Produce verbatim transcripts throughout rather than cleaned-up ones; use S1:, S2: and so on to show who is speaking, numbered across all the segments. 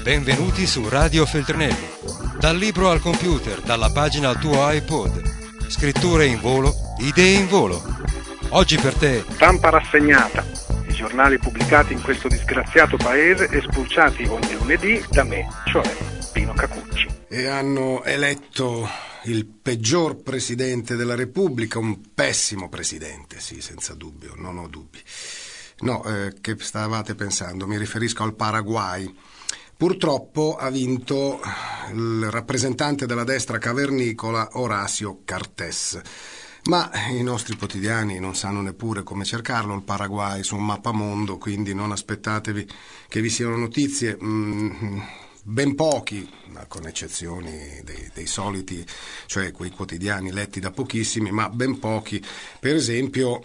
S1: Benvenuti su Radio Feltrinelli. Dal libro al computer, dalla pagina al tuo iPod. Scritture in volo, idee in volo. Oggi per te.
S2: Stampa rassegnata. I giornali pubblicati in questo disgraziato paese e spulciati ogni lunedì da me, cioè Pino Cacucci.
S3: E hanno eletto il peggior presidente della Repubblica, un pessimo presidente, sì, senza dubbio, non ho dubbi. No, eh, che stavate pensando? Mi riferisco al Paraguay. Purtroppo ha vinto il rappresentante della destra cavernicola Horacio Cartes. Ma i nostri quotidiani non sanno neppure come cercarlo il Paraguay su un mappamondo, quindi non aspettatevi che vi siano notizie. Mm, ben pochi, con eccezioni dei, dei soliti, cioè quei quotidiani letti da pochissimi, ma ben pochi. Per esempio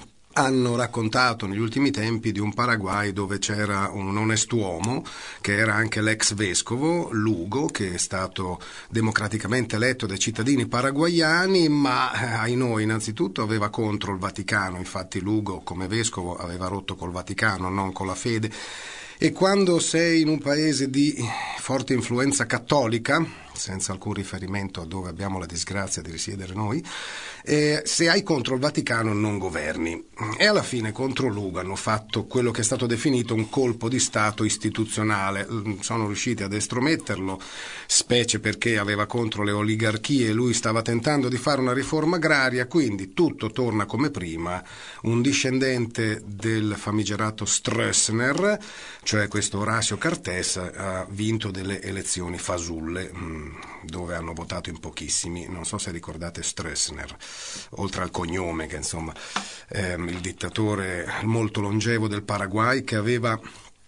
S3: hanno raccontato negli ultimi tempi di un Paraguay dove c'era un onest'uomo che era anche l'ex vescovo Lugo, che è stato democraticamente eletto dai cittadini paraguayani, ma ai noi innanzitutto aveva contro il Vaticano. Infatti Lugo come vescovo aveva rotto col Vaticano, non con la fede. E quando sei in un paese di forte influenza cattolica, senza alcun riferimento a dove abbiamo la disgrazia di risiedere noi, eh, se hai contro il Vaticano non governi. E alla fine contro Lugo hanno fatto quello che è stato definito un colpo di Stato istituzionale. Sono riusciti ad estrometterlo, specie perché aveva contro le oligarchie e lui stava tentando di fare una riforma agraria, quindi tutto torna come prima. Un discendente del famigerato Stroessner, cioè questo Horacio Cartes, ha vinto delle elezioni fasulle, dove hanno votato in pochissimi. Non so se ricordate Stroessner, oltre al cognome, che insomma ehm, il dittatore molto longevo del Paraguay, che aveva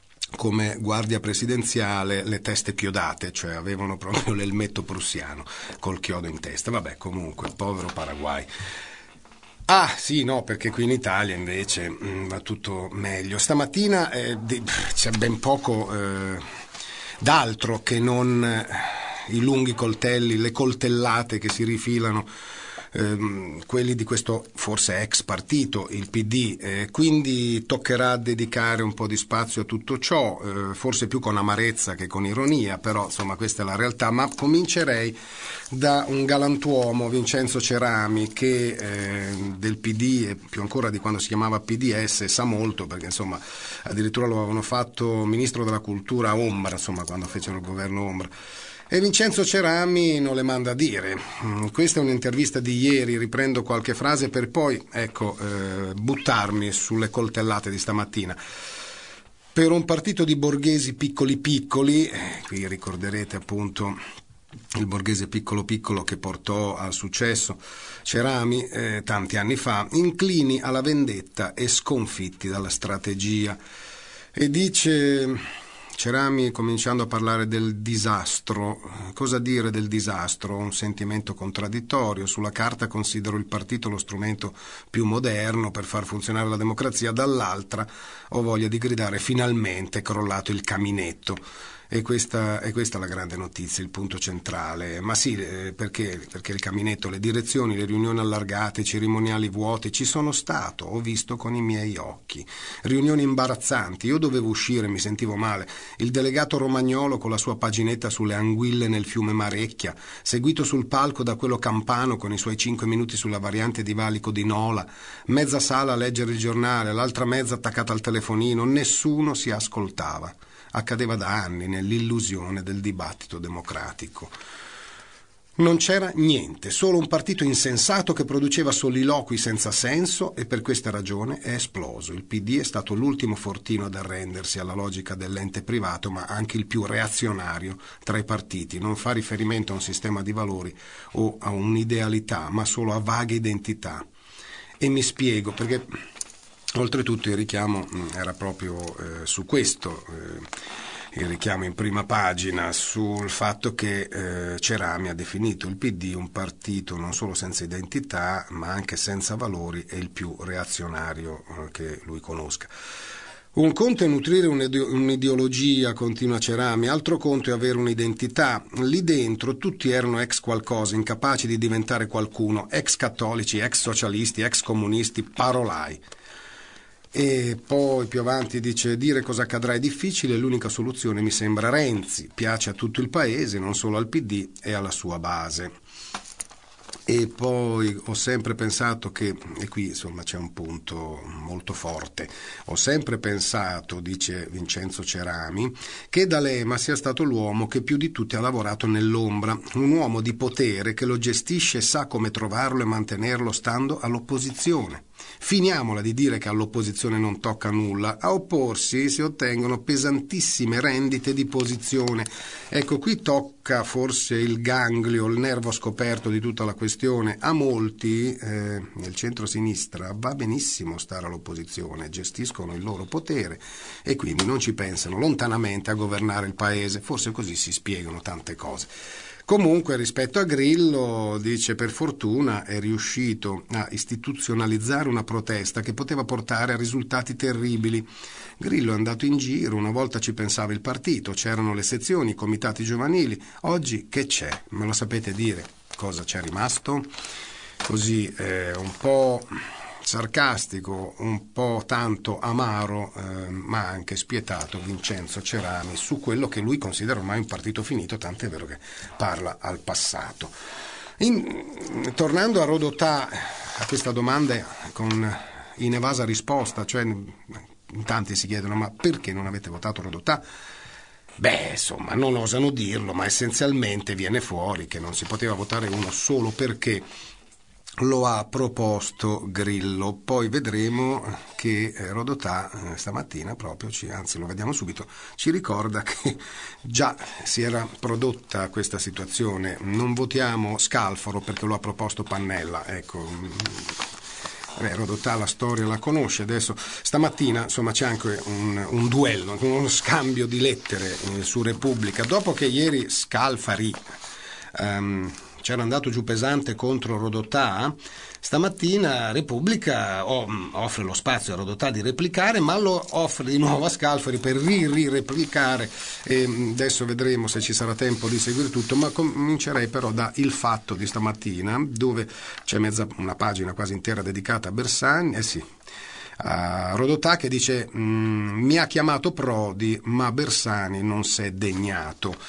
S3: come guardia presidenziale le teste chiodate, cioè avevano proprio l'elmetto prussiano col chiodo in testa. Vabbè, comunque, povero Paraguay. Ah, sì, no, perché qui in Italia invece mh, va tutto meglio. Stamattina eh, di, c'è ben poco eh, d'altro che non eh, i lunghi coltelli, le coltellate che si rifilano ehm, quelli di questo forse ex partito, il P D, eh, quindi toccherà dedicare un po' di spazio a tutto ciò, eh, forse più con amarezza che con ironia, però insomma questa è la realtà. Ma comincerei da un galantuomo, Vincenzo Cerami, che eh, del P D e più ancora di quando si chiamava P D S sa molto, perché insomma addirittura lo avevano fatto ministro della cultura ombra, insomma quando fecero il governo ombra. E Vincenzo Cerami non le manda a dire. Questa è un'intervista di ieri, riprendo qualche frase per poi, ecco, eh, buttarmi sulle coltellate di stamattina. Per un partito di borghesi piccoli piccoli, eh, qui ricorderete appunto il borghese piccolo piccolo che portò al successo Cerami eh, tanti anni fa, inclini alla vendetta e sconfitti dalla strategia. E dice Cerami, cominciando a parlare del disastro. Cosa dire del disastro? Un sentimento contraddittorio. Sulla carta considero il partito lo strumento più moderno per far funzionare la democrazia, dall'altra ho voglia di gridare finalmente è crollato il caminetto. E questa è questa la grande notizia, il punto centrale. Ma sì, eh, perché? Perché il caminetto, le direzioni, le riunioni allargate, i cerimoniali vuoti, ci sono stato, ho visto con i miei occhi. Riunioni imbarazzanti, io dovevo uscire, mi sentivo male. Il delegato romagnolo con la sua paginetta sulle anguille nel fiume Marecchia, seguito sul palco da quello campano con i suoi cinque minuti sulla variante di valico di Nola, mezza sala a leggere il giornale, l'altra mezza attaccata al telefonino, nessuno si ascoltava. Accadeva da anni nell'illusione del dibattito democratico. Non c'era niente, solo un partito insensato che produceva soliloqui senza senso e per questa ragione è esploso. Il P D è stato l'ultimo fortino ad arrendersi alla logica dell'ente privato, ma anche il più reazionario tra i partiti. Non fa riferimento a un sistema di valori o a un'idealità, ma solo a vaghe identità. E mi spiego, perché oltretutto il richiamo era proprio eh, su questo, eh, il richiamo in prima pagina sul fatto che eh, Cerami ha definito il P D un partito non solo senza identità ma anche senza valori e il più reazionario eh, che lui conosca. Un conto è nutrire un'ideologia, continua Cerami, altro conto è avere un'identità. Lì dentro tutti erano ex qualcosa, incapaci di diventare qualcuno, ex cattolici, ex socialisti, ex comunisti, parolai. E poi più avanti dice: dire cosa accadrà è difficile, l'unica soluzione mi sembra Renzi, piace a tutto il paese, non solo al P D e alla sua base. E poi ho sempre pensato che, e qui insomma c'è un punto molto forte, ho sempre pensato, dice Vincenzo Cerami, che D'Alema sia stato l'uomo che più di tutti ha lavorato nell'ombra, un uomo di potere che lo gestisce e sa come trovarlo e mantenerlo stando all'opposizione. Finiamola di dire che all'opposizione non tocca nulla, a opporsi si ottengono pesantissime rendite di posizione. Ecco, qui tocca forse il ganglio, il nervo scoperto di tutta la questione. A molti eh, nel centro-sinistra va benissimo stare all'opposizione, gestiscono il loro potere e quindi non ci pensano lontanamente a governare il paese, forse così si spiegano tante cose. Comunque, rispetto a Grillo, dice, per fortuna è riuscito a istituzionalizzare una protesta che poteva portare a risultati terribili. Grillo è andato in giro, una volta ci pensava il partito, c'erano le sezioni, i comitati giovanili, oggi che c'è? Me lo sapete dire cosa c'è rimasto? Così eh, un po' sarcastico, un po' tanto amaro, eh, ma anche spietato Vincenzo Cerami su quello che lui considera ormai un partito finito, tant'è vero che parla al passato. In, tornando a Rodotà, a questa domanda con inevasa risposta, cioè in tanti si chiedono: ma perché non avete votato Rodotà? Beh, insomma, non osano dirlo, ma essenzialmente viene fuori che non si poteva votare uno solo perché lo ha proposto Grillo. Poi vedremo che Rodotà stamattina proprio, ci, anzi lo vediamo subito, ci ricorda che già si era prodotta questa situazione. Non votiamo Scalfaro perché lo ha proposto Pannella, ecco. Beh, Rodotà la storia la conosce. Adesso stamattina insomma c'è anche un, un duello, uno scambio di lettere eh, su Repubblica, dopo che ieri Scalfari um, c'era andato giù pesante contro Rodotà. Stamattina Repubblica offre lo spazio a Rodotà di replicare, ma lo offre di nuovo a Scalfari per ri-replicare. E adesso vedremo se ci sarà tempo di seguire tutto, ma comincerei però da Il Fatto di stamattina, dove c'è mezza, una pagina quasi intera dedicata a Bersani, eh sì, a Rodotà, che dice: mi ha chiamato Prodi, ma Bersani non si è degnato.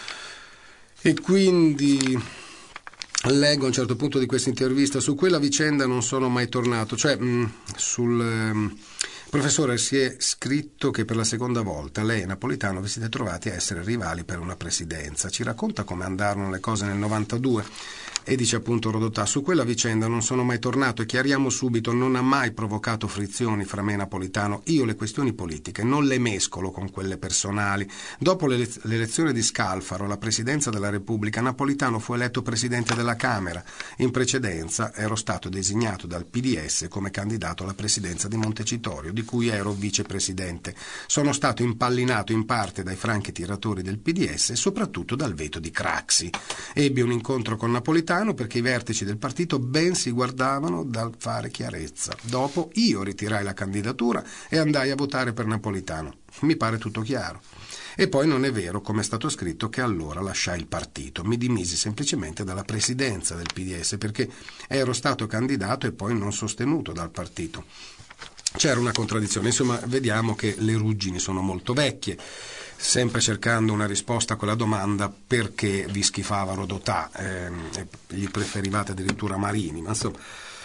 S3: E quindi leggo a un certo punto di questa intervista: su quella vicenda non sono mai tornato, cioè mh, sul um, professore, si è scritto che per la seconda volta lei e Napolitano vi siete trovati a essere rivali per una presidenza. Ci racconta come andarono le cose nel novantadue? E dice appunto Rodotà: su quella vicenda non sono mai tornato e chiariamo subito, non ha mai provocato frizioni fra me e Napolitano. Io le questioni politiche non le mescolo con quelle personali. Dopo l'elez- l'elezione di Scalfaro alla presidenza della Repubblica, Napolitano fu eletto presidente della Camera. In precedenza ero stato designato dal P D S come candidato alla presidenza di Montecitorio, di cui ero vicepresidente. Sono stato impallinato in parte dai franchi tiratori del P D S e soprattutto dal veto di Craxi. Ebbi un incontro con Napolitano perché i vertici del partito ben si guardavano dal fare chiarezza. Dopo io ritirai la candidatura e andai a votare per Napolitano. Mi pare tutto chiaro. E poi non è vero, come è stato scritto, che allora lasciai il partito. Mi dimisi semplicemente dalla presidenza del P D S perché ero stato candidato e poi non sostenuto dal partito. C'era una contraddizione. Insomma, vediamo che le ruggini sono molto vecchie, sempre cercando una risposta a quella domanda: perché vi schifava Rodotà, eh, e gli preferivate addirittura Marini, ma insomma.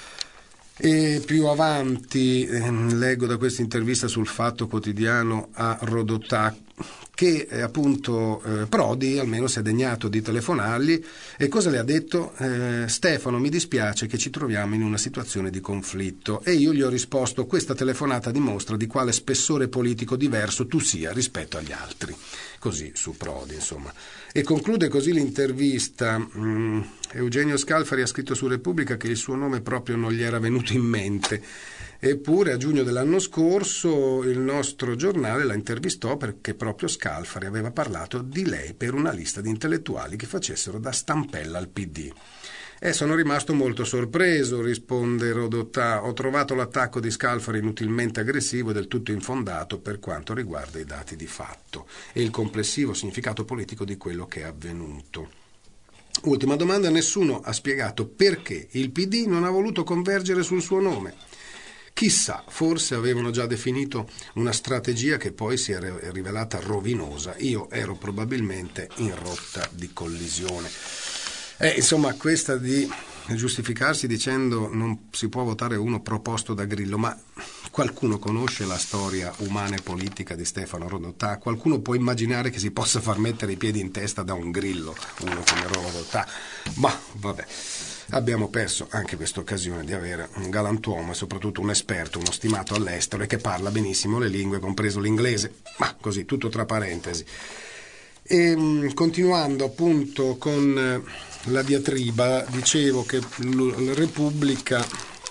S3: E più avanti eh, leggo da questa intervista sul Fatto Quotidiano a Rodotà che eh, appunto eh, Prodi almeno si è degnato di telefonargli. E cosa le ha detto? Eh, Stefano, mi dispiace che ci troviamo in una situazione di conflitto. E io gli ho risposto: questa telefonata dimostra di quale spessore politico diverso tu sia rispetto agli altri. Così su Prodi, insomma. E conclude così l'intervista. Mm, Eugenio Scalfari ha scritto su Repubblica che il suo nome proprio non gli era venuto in mente. Eppure a giugno dell'anno scorso il nostro giornale la intervistò perché proprio Scalfari aveva parlato di lei per una lista di intellettuali che facessero da stampella al P D. E sono rimasto molto sorpreso, risponde Rodotà. Ho trovato l'attacco di Scalfari inutilmente aggressivo e del tutto infondato per quanto riguarda i dati di fatto e il complessivo significato politico di quello che è avvenuto. Ultima domanda: nessuno ha spiegato perché il P D non ha voluto convergere sul suo nome. Chissà, forse avevano già definito una strategia che poi si è rivelata rovinosa. Io ero probabilmente in rotta di collisione. Eh, insomma, questa di giustificarsi dicendo non si può votare uno proposto da Grillo, ma qualcuno conosce la storia umana e politica di Stefano Rodotà? Qualcuno può immaginare che si possa far mettere i piedi in testa da un Grillo, uno come Rodotà? Ma vabbè, abbiamo perso anche questa occasione di avere un galantuomo e soprattutto un esperto, uno stimato all'estero e che parla benissimo le lingue, compreso l'inglese, ma così, tutto tra parentesi. E continuando appunto con la diatriba, dicevo che la Repubblica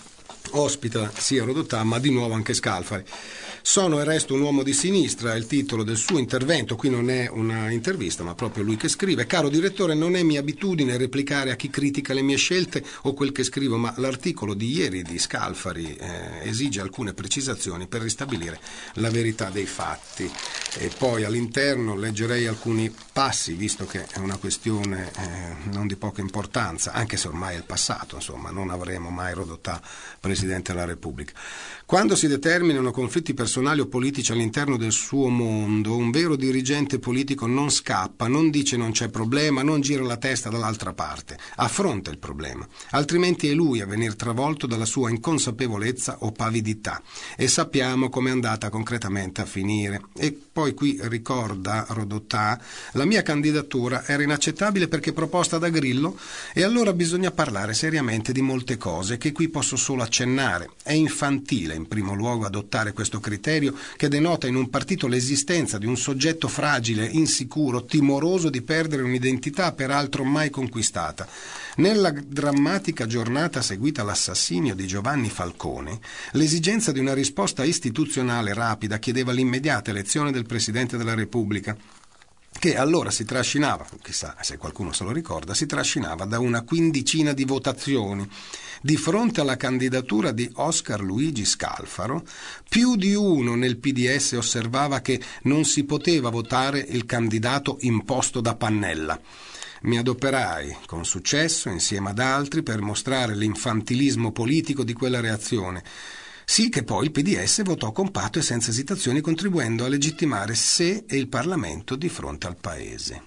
S3: ospita sia Rodotà ma di nuovo anche Scalfari. Sono e resto un uomo di sinistra, è il titolo del suo intervento. Qui non è una intervista ma proprio lui che scrive: caro direttore, non è mia abitudine replicare a chi critica le mie scelte o quel che scrivo, ma l'articolo di ieri di Scalfari eh, esige alcune precisazioni per ristabilire la verità dei fatti. E poi all'interno leggerei alcuni passi, visto che è una questione eh, non di poca importanza, anche se ormai è il passato, insomma, non avremo mai Rodotà Presidente della Repubblica. Quando si determinano conflitti personali o politici all'interno del suo mondo, un vero dirigente politico non scappa, non dice non c'è problema, non gira la testa dall'altra parte, affronta il problema, altrimenti è lui a venir travolto dalla sua inconsapevolezza o pavidità. E sappiamo come è andata concretamente a finire. E poi qui ricorda Rodotà: la mia candidatura era inaccettabile perché proposta da Grillo, e allora bisogna parlare seriamente di molte cose che qui posso solo accennare. È infantile in primo luogo adottare questo criterio che denota in un partito l'esistenza di un soggetto fragile, insicuro, timoroso di perdere un'identità peraltro mai conquistata. Nella drammatica giornata seguita all'assassinio di Giovanni Falcone, l'esigenza di una risposta istituzionale rapida chiedeva l'immediata elezione del Presidente della Repubblica, che allora si trascinava, chissà se qualcuno se lo ricorda, si trascinava da una quindicina di votazioni. Di fronte alla candidatura di Oscar Luigi Scalfaro, più di uno nel P D S osservava che non si poteva votare il candidato imposto da Pannella. Mi adoperai con successo insieme ad altri per mostrare l'infantilismo politico di quella reazione. Sì che poi il P D S votò compatto e senza esitazioni, contribuendo a legittimare sé e il Parlamento di fronte al Paese.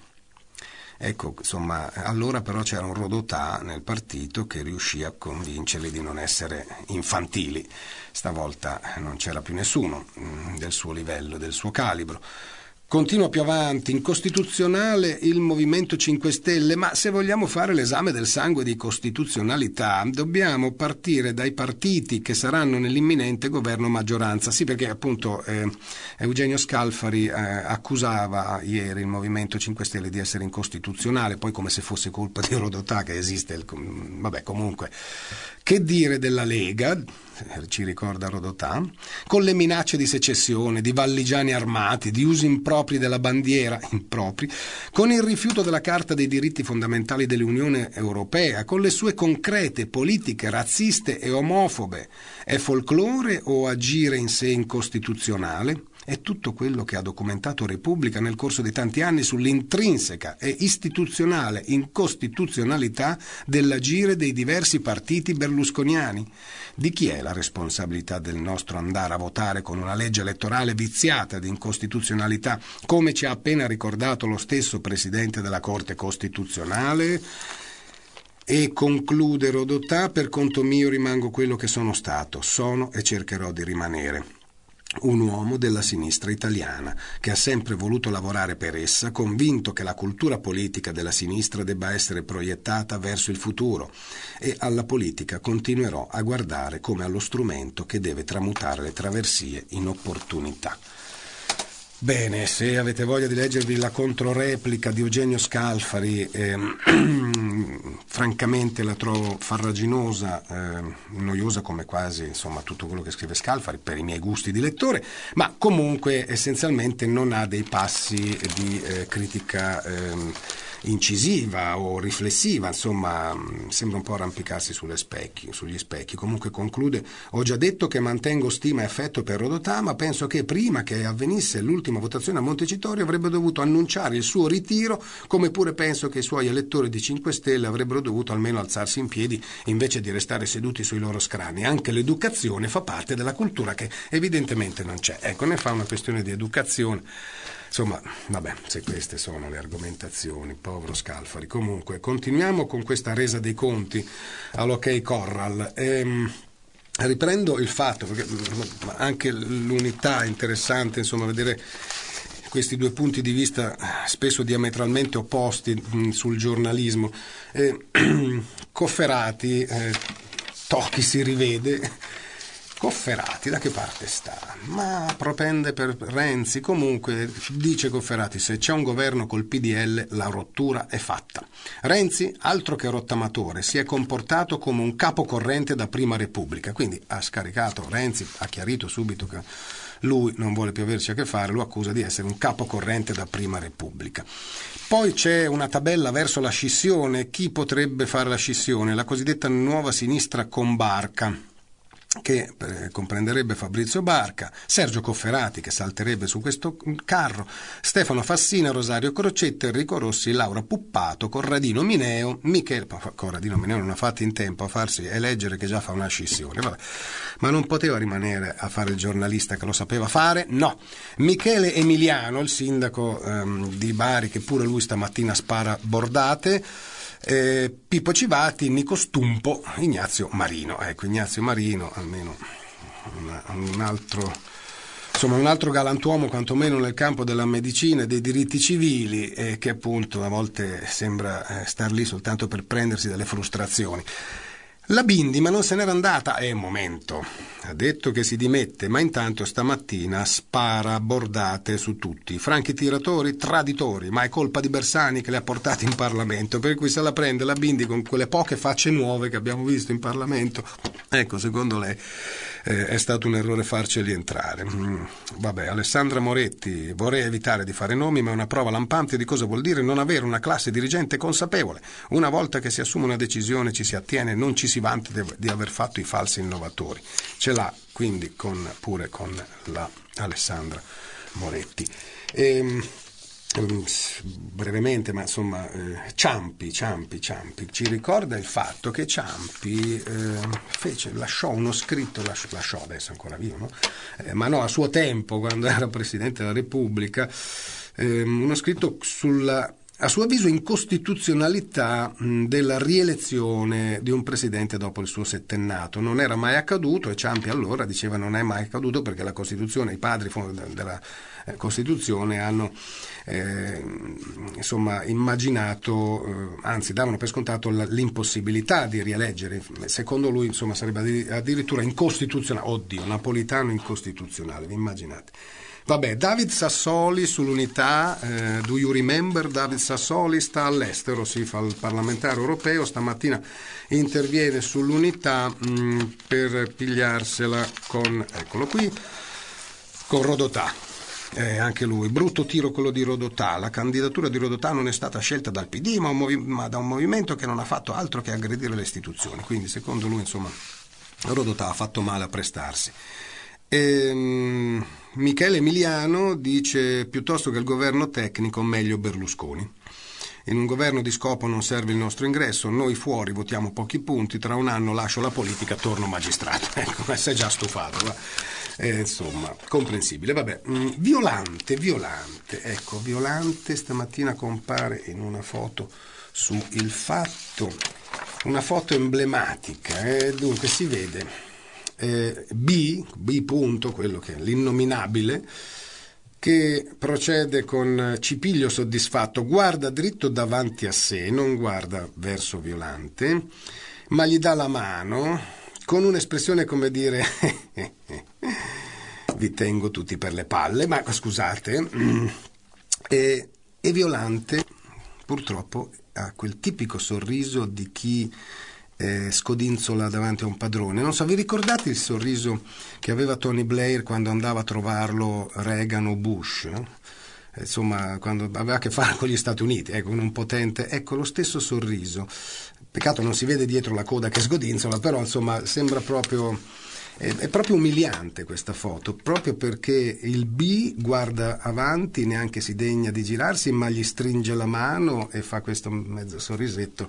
S3: Ecco, insomma, allora però c'era un Rodotà nel partito che riuscì a convincerli di non essere infantili. Stavolta non c'era più nessuno del suo livello, del suo calibro. Continua più avanti: incostituzionale il Movimento cinque Stelle, ma se vogliamo fare l'esame del sangue di costituzionalità dobbiamo partire dai partiti che saranno nell'imminente governo maggioranza. Sì, perché appunto eh, Eugenio Scalfari eh, accusava ieri il Movimento cinque Stelle di essere incostituzionale, poi come se fosse colpa di Rodotà che esiste il... vabbè, comunque. Che dire della Lega, ci ricorda Rodotà, con le minacce di secessione, di valligiani armati, di usi impropri della bandiera, impropri, con il rifiuto della Carta dei diritti fondamentali dell'Unione Europea, con le sue concrete politiche razziste e omofobe. È folklore o agire in sé incostituzionale? È tutto quello che ha documentato Repubblica nel corso di tanti anni sull'intrinseca e istituzionale incostituzionalità dell'agire dei diversi partiti berlusconiani. Di chi è la responsabilità del nostro andare a votare con una legge elettorale viziata di incostituzionalità, come ci ha appena ricordato lo stesso Presidente della Corte Costituzionale? E conclude Rodotà: per conto mio rimango quello che sono stato, sono e cercherò di rimanere. Un uomo della sinistra italiana che ha sempre voluto lavorare per essa, convinto che la cultura politica della sinistra debba essere proiettata verso il futuro, e alla politica continuerò a guardare come allo strumento che deve tramutare le traversie in opportunità. Bene, se avete voglia di leggervi la controreplica di Eugenio Scalfari, ehm, francamente la trovo farraginosa, eh, noiosa come quasi insomma tutto quello che scrive Scalfari per i miei gusti di lettore, ma comunque essenzialmente non ha dei passi di eh, critica ehm, incisiva o riflessiva, insomma sembra un po' arrampicarsi sulle specchi, sugli specchi. Comunque conclude: ho già detto che mantengo stima e affetto per Rodotà, ma penso che prima che avvenisse l'ultima votazione a Montecitorio avrebbe dovuto annunciare il suo ritiro, come pure penso che i suoi elettori di cinque Stelle avrebbero dovuto almeno alzarsi in piedi invece di restare seduti sui loro scrani. Anche l'educazione fa parte della cultura che evidentemente non c'è. Ecco, ne fa una questione di educazione. Insomma, vabbè, se queste sono le argomentazioni, povero Scalfari. Comunque, continuiamo con questa resa dei conti all'Ok Corral. Ehm, riprendo il fatto, perché anche l'Unità è interessante, insomma, vedere questi due punti di vista spesso diametralmente opposti mh, sul giornalismo. Eh, Cofferati, eh, Tocchi si rivede. Cofferati da che parte sta? Ma propende per Renzi. Comunque dice Cofferati: se c'è un governo col P D L la rottura è fatta. Renzi, altro che rottamatore, si è comportato come un capocorrente da Prima Repubblica, quindi ha scaricato Renzi, ha chiarito subito che lui non vuole più averci a che fare, lo accusa di essere un capocorrente da Prima Repubblica. Poi c'è una tabella verso la scissione. Chi potrebbe fare la scissione? La cosiddetta nuova sinistra con Barca, che eh, comprenderebbe Fabrizio Barca, Sergio Cofferati, che salterebbe su questo carro, Stefano Fassina, Rosario Crocetta, Enrico Rossi, Laura Puppato, Corradino Mineo, Michele. Corradino Mineo non ha fatto in tempo a farsi eleggere, che già fa una scissione. Vabbè. Ma non poteva rimanere a fare il giornalista che lo sapeva fare? No. Michele Emiliano, il sindaco ehm, di Bari, che pure lui stamattina spara bordate. Eh, Pippo Civati, Nico Stumpo, Ignazio Marino. Ecco, Ignazio Marino, almeno una, un altro, insomma, un altro galantuomo, quantomeno nel campo della medicina e dei diritti civili, eh, che appunto a volte sembra eh, star lì soltanto per prendersi delle frustrazioni. La Bindi, ma non se n'era andata? È un momento. Ha detto che si dimette, ma intanto stamattina spara bordate su tutti. Franchi tiratori, traditori, ma è colpa di Bersani che le ha portate in Parlamento, per cui se la prende la Bindi con quelle poche facce nuove che abbiamo visto in Parlamento. Ecco, secondo lei eh, è stato un errore farceli entrare. Mm, vabbè, Alessandra Moretti: vorrei evitare di fare nomi, ma è una prova lampante di cosa vuol dire non avere una classe dirigente consapevole. Una volta che si assume una decisione ci si attiene, non ci si vanta di aver fatto i falsi innovatori. Ce l'ha quindi con, pure con la Alessandra Moretti. E, brevemente, ma insomma, eh, Ciampi, Ciampi, Ciampi ci ricorda il fatto che Ciampi eh, fece, lasciò uno scritto, lasciò, lasciò adesso è ancora vivo, no? Eh, ma no, a suo tempo, quando era Presidente della Repubblica, eh, uno scritto sulla, a suo avviso, incostituzionalità mh, della rielezione di un presidente dopo il suo settennato. Non era mai accaduto, e Ciampi allora diceva non è mai accaduto perché la Costituzione, i padri della eh, Costituzione hanno eh, insomma immaginato, eh, anzi davano per scontato l'impossibilità di rieleggere. Secondo lui, insomma, sarebbe addirittura incostituzionale. Oddio, Napolitano incostituzionale, vi immaginate? Vabbè, David Sassoli sull'Unità, eh, do you remember? David Sassoli sta all'estero, si fa il parlamentare europeo, stamattina interviene sull'Unità mh, per pigliarsela con, eccolo qui, con Rodotà. Eh, anche lui, brutto tiro quello di Rodotà. La candidatura di Rodotà non è stata scelta dal P D, ma, un movi- ma da un movimento che non ha fatto altro che aggredire le istituzioni. Quindi, secondo lui, insomma, Rodotà ha fatto male a prestarsi. E, Michele Emiliano dice: piuttosto che il governo tecnico, meglio Berlusconi. In un governo di scopo non serve il nostro ingresso, noi fuori votiamo pochi punti, tra un anno lascio la politica, torno magistrato. Ecco, ma sei già stufato, va? Eh, insomma, comprensibile. Vabbè, mm, Violante, Violante, ecco, Violante stamattina compare in una foto su Il Fatto, una foto emblematica, eh, dunque si vede Eh, B, B punto, quello che è l'innominabile, che procede con cipiglio soddisfatto, guarda dritto davanti a sé, non guarda verso Violante, ma gli dà la mano con un'espressione come dire vi tengo tutti per le palle, ma scusate, e, e Violante purtroppo ha quel tipico sorriso di chi Eh, scodinzola davanti a un padrone. Non so, vi ricordate il sorriso che aveva Tony Blair quando andava a trovarlo Reagan o Bush? insomma, quando aveva a che fare con gli Stati Uniti, ecco, con un potente, ecco, lo stesso sorriso. Peccato non si vede dietro la coda che sgodinzola, però insomma sembra proprio, è, è proprio umiliante questa foto, proprio perché il B guarda avanti, neanche si degna di girarsi, ma gli stringe la mano e fa questo mezzo sorrisetto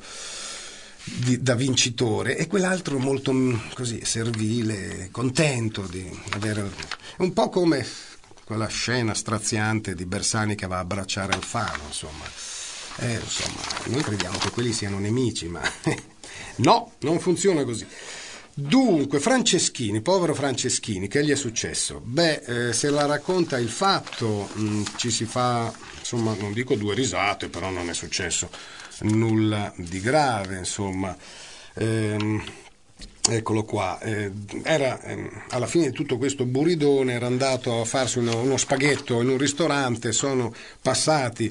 S3: Di, da vincitore, e quell'altro molto così servile, contento di avere, un po' come quella scena straziante di Bersani che va a abbracciare Alfano, insomma. Eh, insomma, noi crediamo che quelli siano nemici, ma no, non funziona così. Dunque, Franceschini, povero Franceschini, che gli è successo? Beh, eh, se la racconta il fatto, mh, ci si fa, insomma, non dico due risate, però non è successo nulla di grave, insomma. Ehm, eccolo qua, eh, era eh, alla fine di tutto questo buridone era andato a farsi uno, uno spaghetto in un ristorante, sono passati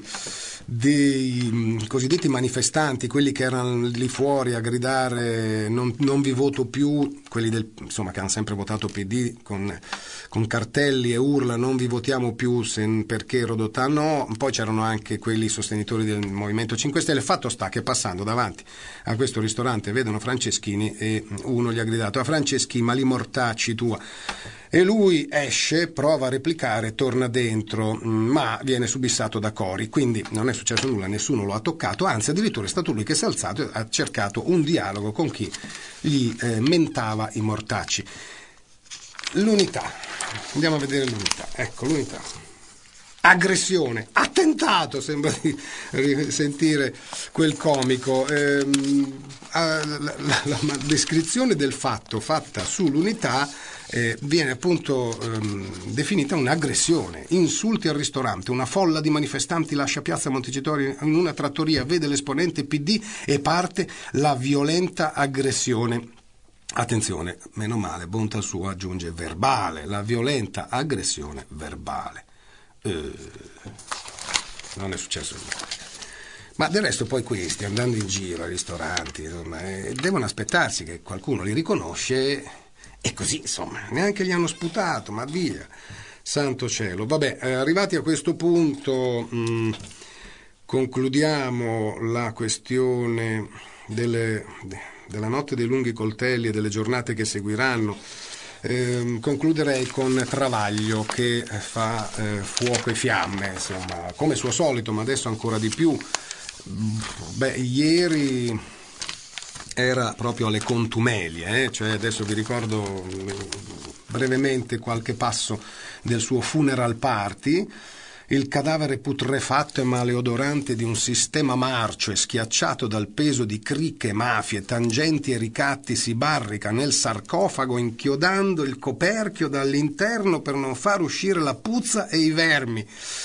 S3: dei mh, cosiddetti manifestanti, quelli che erano lì fuori a gridare non, non vi voto più, quelli del, insomma, che hanno sempre votato P D con, con cartelli e urla non vi votiamo più se, perché Rodotà no. Poi c'erano anche quelli sostenitori del Movimento cinque Stelle. Fatto sta che passando davanti a questo ristorante vedono Franceschini e uno gli ha gridato: a Franceschini, ma li mortacci tua. E lui esce, prova a replicare, torna dentro, ma viene subissato da cori, quindi non è successo nulla, nessuno lo ha toccato, anzi addirittura è stato lui che si è alzato e ha cercato un dialogo con chi gli eh, mentava i mortacci. L'unità, andiamo a vedere l'unità, ecco l'unità. Aggressione, attentato, sembra di sentire quel comico. Ehm, la, la, la, la descrizione del fatto fatta sull'unità eh, viene appunto ehm, definita un'aggressione. Insulti al ristorante, una folla di manifestanti lascia piazza Montecitorio in una trattoria, vede l'esponente P D e parte la violenta aggressione. Attenzione, meno male, bontà sua aggiunge verbale, la violenta aggressione verbale. Eh, non è successo nulla. Ma del resto poi questi, andando in giro ai ristoranti, insomma, eh, devono aspettarsi che qualcuno li riconosce e così, insomma, neanche gli hanno sputato, ma via, santo cielo. Vabbè, eh, arrivati a questo punto mh, concludiamo la questione delle, de, della notte dei lunghi coltelli e delle giornate che seguiranno. Eh, concluderei con Travaglio che fa eh, fuoco e fiamme, insomma, come suo solito, ma adesso ancora di più. Beh, ieri era proprio alle contumelie, eh? Cioè adesso vi ricordo brevemente qualche passo del suo funeral party. Il cadavere putrefatto e maleodorante di un sistema marcio e schiacciato dal peso di cricche, mafie, tangenti e ricatti si barrica nel sarcofago inchiodando il coperchio dall'interno per non far uscire la puzza e i vermi.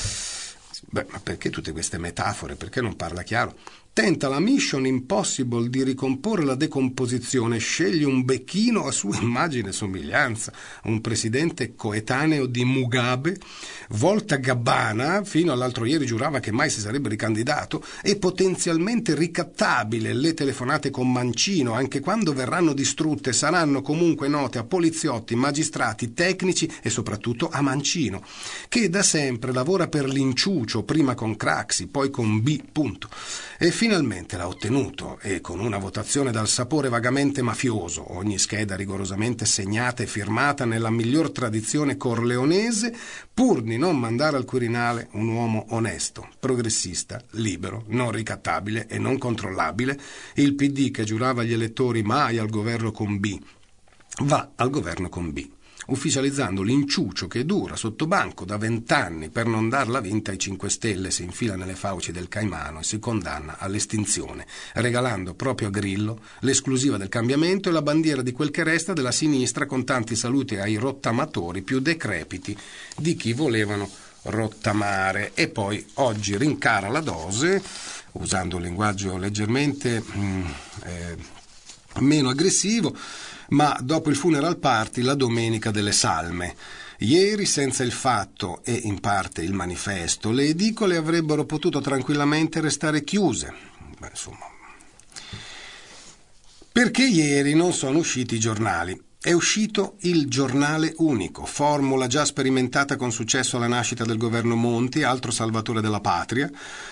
S3: Beh, ma perché tutte queste metafore? Perché non parla chiaro? Tenta la Mission Impossible di ricomporre la decomposizione, sceglie un becchino a sua immagine e somiglianza, un presidente coetaneo di Mugabe, volta Gabbana, fino all'altro ieri giurava che mai si sarebbe ricandidato, e potenzialmente ricattabile. Le telefonate con Mancino, anche quando verranno distrutte, saranno comunque note a poliziotti, magistrati, tecnici e soprattutto a Mancino, che da sempre lavora per l'inciucio, prima con Craxi, poi con B. Punto. E finalmente l'ha ottenuto, e con una votazione dal sapore vagamente mafioso, ogni scheda rigorosamente segnata e firmata nella miglior tradizione corleonese, pur di non mandare al Quirinale un uomo onesto, progressista, libero, non ricattabile e non controllabile. Il P D, che giurava agli elettori mai al governo con B, va al governo con B, ufficializzando l'inciucio che dura sotto banco da vent'anni per non darla vinta ai cinque Stelle, si infila nelle fauci del Caimano e si condanna all'estinzione, regalando proprio a Grillo l'esclusiva del cambiamento e la bandiera di quel che resta della sinistra, con tanti saluti ai rottamatori più decrepiti di chi volevano rottamare. E poi oggi rincara la dose, usando un linguaggio leggermente mh, eh, meno aggressivo, ma dopo il funeral party la domenica delle salme. Ieri, senza il Fatto e in parte il Manifesto, le edicole avrebbero potuto tranquillamente restare chiuse. Beh, insomma, perché ieri non sono usciti i giornali. È uscito il Giornale Unico, formula già sperimentata con successo alla nascita del governo Monti, altro salvatore della patria,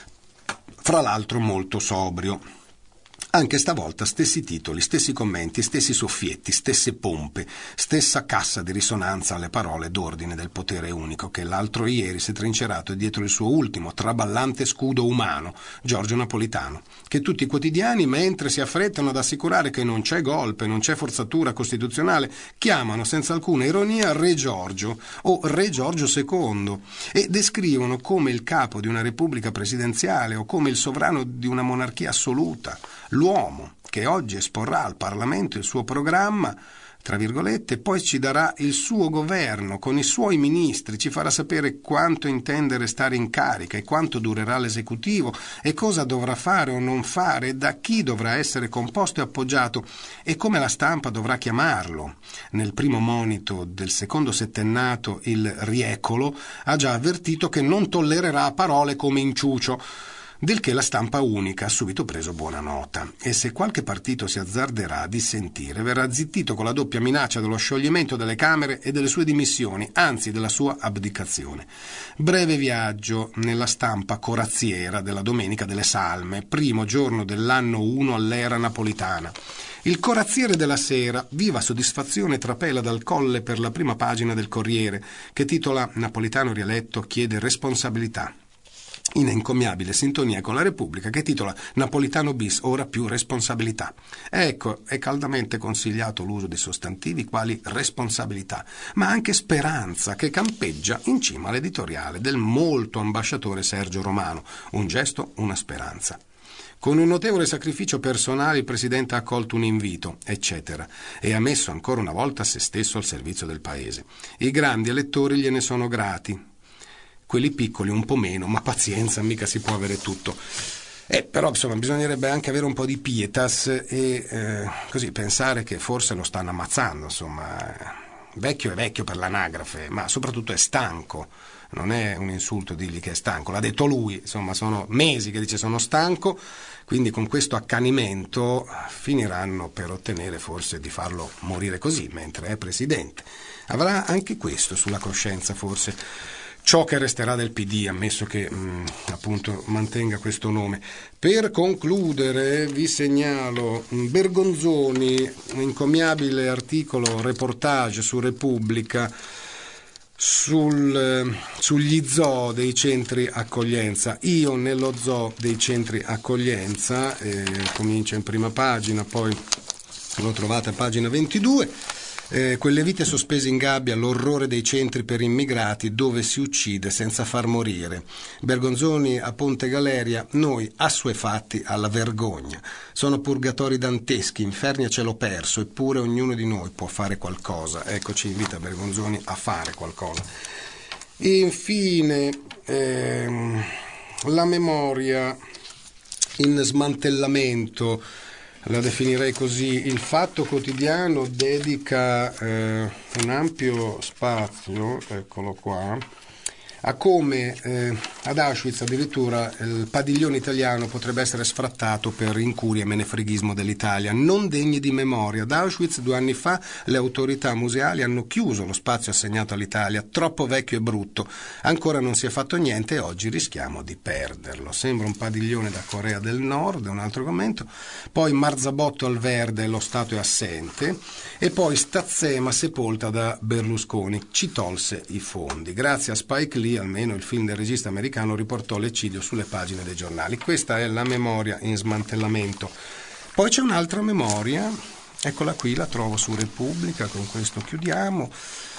S3: fra l'altro molto sobrio. Anche stavolta stessi titoli, stessi commenti, stessi soffietti, stesse pompe, stessa cassa di risonanza alle parole d'ordine del potere unico che l'altro ieri si è trincerato dietro il suo ultimo traballante scudo umano, Giorgio Napolitano, che tutti i quotidiani, mentre si affrettano ad assicurare che non c'è golpe, non c'è forzatura costituzionale, chiamano senza alcuna ironia Re Giorgio o Re Giorgio secondo e descrivono come il capo di una repubblica presidenziale o come il sovrano di una monarchia assoluta, l'uomo che oggi esporrà al Parlamento il suo programma, tra virgolette, poi ci darà il suo governo con i suoi ministri, ci farà sapere quanto intende restare in carica e quanto durerà l'esecutivo e cosa dovrà fare o non fare, da chi dovrà essere composto e appoggiato e come la stampa dovrà chiamarlo. Nel primo monito del secondo settennato, il Riecolo ha già avvertito che non tollererà parole come inciucio, del che la stampa unica ha subito preso buona nota e se qualche partito si azzarderà a dissentire verrà zittito con la doppia minaccia dello scioglimento delle Camere e delle sue dimissioni, anzi della sua abdicazione. Breve viaggio nella stampa corazziera della Domenica delle Salme, primo giorno dell'anno uno all'era napolitana. Il corazziere della Sera, viva soddisfazione, trapela dal Colle per la prima pagina del Corriere, che titola Napolitano rieletto chiede responsabilità. In encomiabile sintonia con la Repubblica che titola Napolitano bis, ora più responsabilità. Ecco, è caldamente consigliato l'uso di sostantivi quali responsabilità, ma anche speranza che campeggia in cima all'editoriale del molto ambasciatore Sergio Romano. Un gesto, una speranza. Con un notevole sacrificio personale il Presidente ha accolto un invito, eccetera, e ha messo ancora una volta se stesso al servizio del Paese. I grandi elettori gliene sono grati. Quelli piccoli un po' meno, ma pazienza, mica si può avere tutto. Eh, però insomma bisognerebbe anche avere un po' di pietas e eh, così pensare che forse lo stanno ammazzando, insomma. Vecchio è vecchio per l'anagrafe, ma soprattutto è stanco. Non è un insulto dirgli che è stanco, l'ha detto lui, insomma sono mesi che dice sono stanco, quindi con questo accanimento finiranno per ottenere forse di farlo morire così mentre è presidente. Avrà anche questo sulla coscienza forse. Ciò che resterà del P D, ammesso che mh, appunto mantenga questo nome. Per concludere vi segnalo Bergonzoni, un encomiabile articolo, reportage su Repubblica sul, sugli zoo dei centri accoglienza. Io nello zoo dei centri accoglienza, eh, comincia in prima pagina, poi l'ho trovata a pagina ventidue. Eh, quelle vite sospese in gabbia, l'orrore dei centri per immigrati dove si uccide senza far morire. Bergonzoni a Ponte Galeria, noi assuefatti alla vergogna. Sono purgatori danteschi, inferni a cielo perso, eppure ognuno di noi può fare qualcosa. Ecco, ci invita Bergonzoni a fare qualcosa. E infine ehm, la memoria in smantellamento. La definirei così. Il Fatto Quotidiano dedica eh, un ampio spazio, eccolo qua, a come eh, ad Auschwitz addirittura il padiglione italiano potrebbe essere sfrattato per incuria e menefreghismo dell'Italia, non degni di memoria. Ad Auschwitz due anni fa le autorità museali hanno chiuso lo spazio assegnato all'Italia, troppo vecchio e brutto. Ancora non si è fatto niente e oggi rischiamo di perderlo. Sembra un padiglione da Corea del Nord, un altro commento. Poi Marzabotto al verde, lo Stato è assente. E poi Stazzema sepolta da Berlusconi, ci tolse i fondi. Grazie a Spike Lee almeno il film del regista americano riportò l'eccidio sulle pagine dei giornali. Questa è la memoria in smantellamento. Poi c'è un'altra memoria, eccola qui, la trovo su Repubblica, con questo chiudiamo.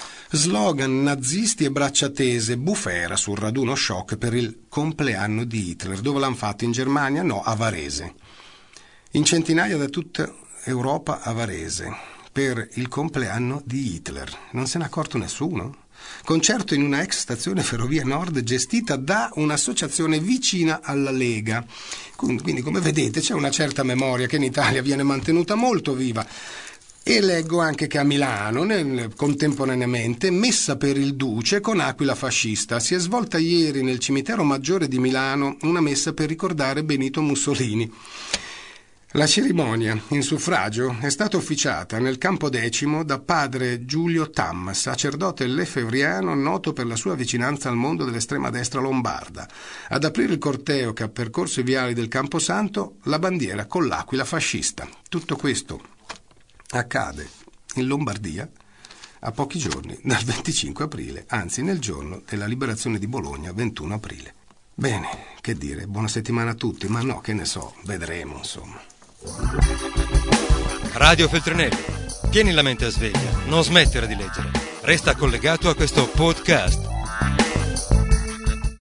S3: Slogan nazisti e braccia tese, bufera sul raduno shock per il compleanno di Hitler. Dove l'hanno fatto? In Germania? No, a Varese. In centinaia da tutta Europa a Varese per il compleanno di Hitler. Non se n'è accorto nessuno? Concerto in una ex stazione Ferrovia Nord gestita da un'associazione vicina alla Lega. Quindi, come vedete, c'è una certa memoria che in Italia viene mantenuta molto viva. E leggo anche che a Milano, nel, contemporaneamente, messa per il Duce con aquila fascista. Si è svolta ieri nel cimitero maggiore di Milano una messa per ricordare Benito Mussolini. La cerimonia in suffragio è stata officiata nel campo decimo da padre Giulio Tam, sacerdote lefebvriano noto per la sua vicinanza al mondo dell'estrema destra lombarda. Ad aprire il corteo che ha percorso i viali del Camposanto, la bandiera con l'aquila fascista. Tutto questo accade in Lombardia a pochi giorni dal venticinque aprile, anzi nel giorno della liberazione di Bologna, ventuno aprile. Bene, che dire, buona settimana a tutti, ma no, che ne so, vedremo, insomma.
S1: Radio Feltrinelli, tieni la mente a sveglia, non smettere di leggere. Resta collegato a questo podcast.